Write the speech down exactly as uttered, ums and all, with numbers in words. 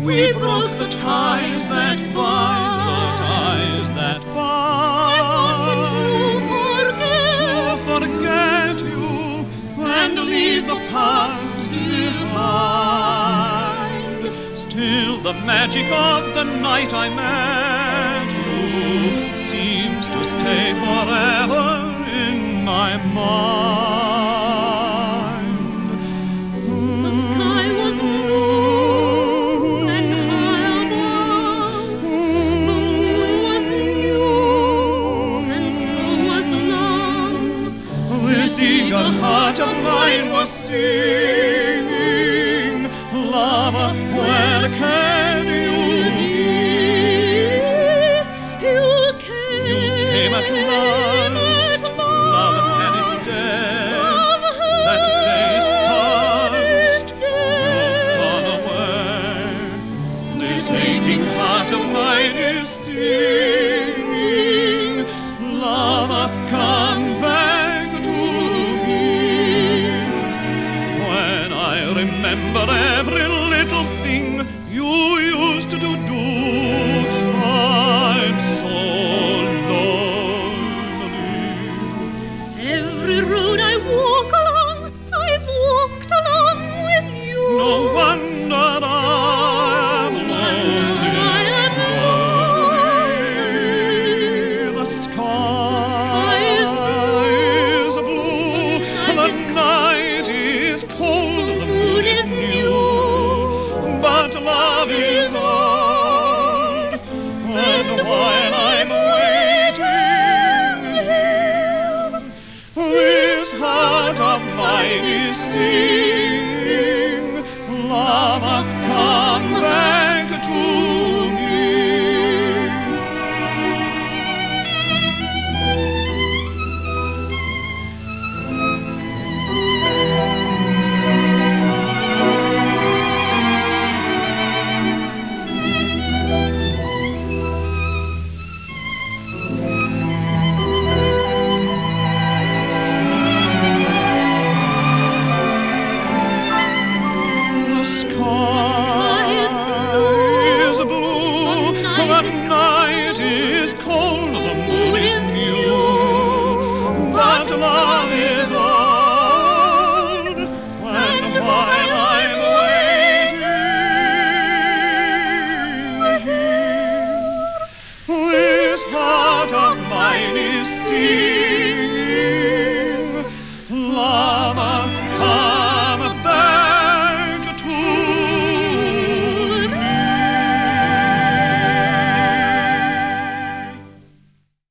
We broke the ties that bind, the ties that bind. I wanted To forget you and leave the past behind. Still the magic of the night I met you seems to stay forever in my mind. The sky was blue and high above. The moon was new and so was love. This eager heart of mine was singing, lover, where can you be? You You came at last, love, and it's dead. That day is past, you've gone away. This aching heart of mine is singing, lover, come back to me. When I remember every little thing you used to do, I'm so lonely. Every road I walk along, I've walked along with you. No wonder I'm lonely. I am lonely. The sky is blue, the night is cold, the moon is new, but love is old. And while I'm waiting here, this heart of mine is singing, lover, come back to me. The sky is blue, the night is cold, the moon is new, but love is old. And while I'm waiting here, this heart of mine is singing, lover,